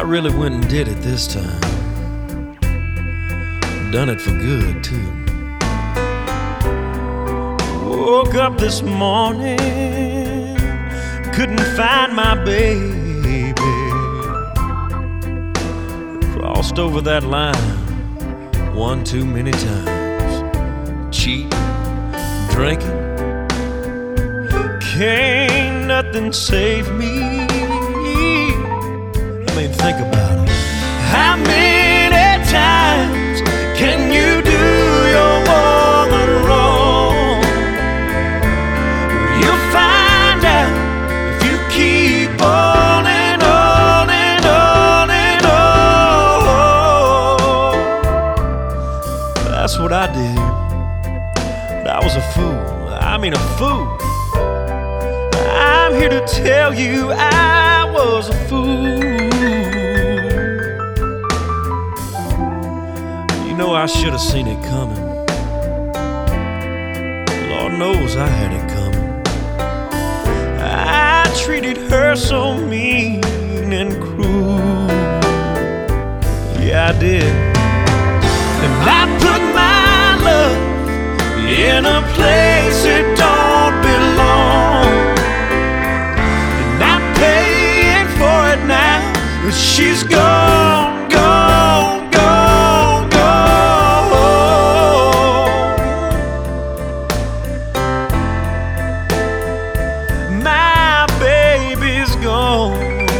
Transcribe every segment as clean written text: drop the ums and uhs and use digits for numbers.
really went and did it this time. Done it for good, too. Woke up this morning, couldn't find my baby. Crossed over that line one too many times. Cheating, drinking, can't nothing save me. I mean, think about it. How many times can you do your woman wrong? You'll find out if you keep on and on and on and on. That's what I did. But I was a fool. I mean, a fool. I'm here to tell you I was a fool. You know, I should have seen it coming. Lord knows I had it coming. I treated her so mean and cruel. Yeah, I did. And I put my love in a place it don't belong. But she's gone, gone, gone, gone. My baby's gone.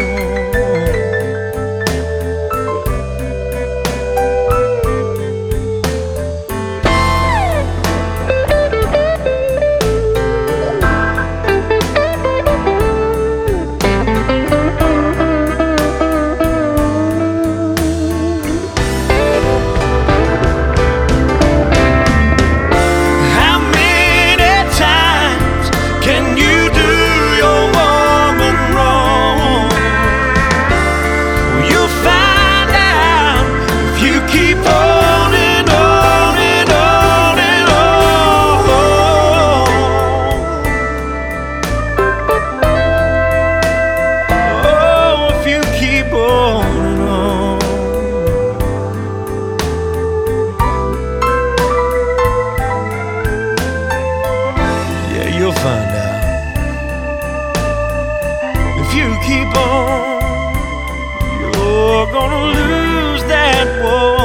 You'll find out. If you keep on, you're gonna lose that war.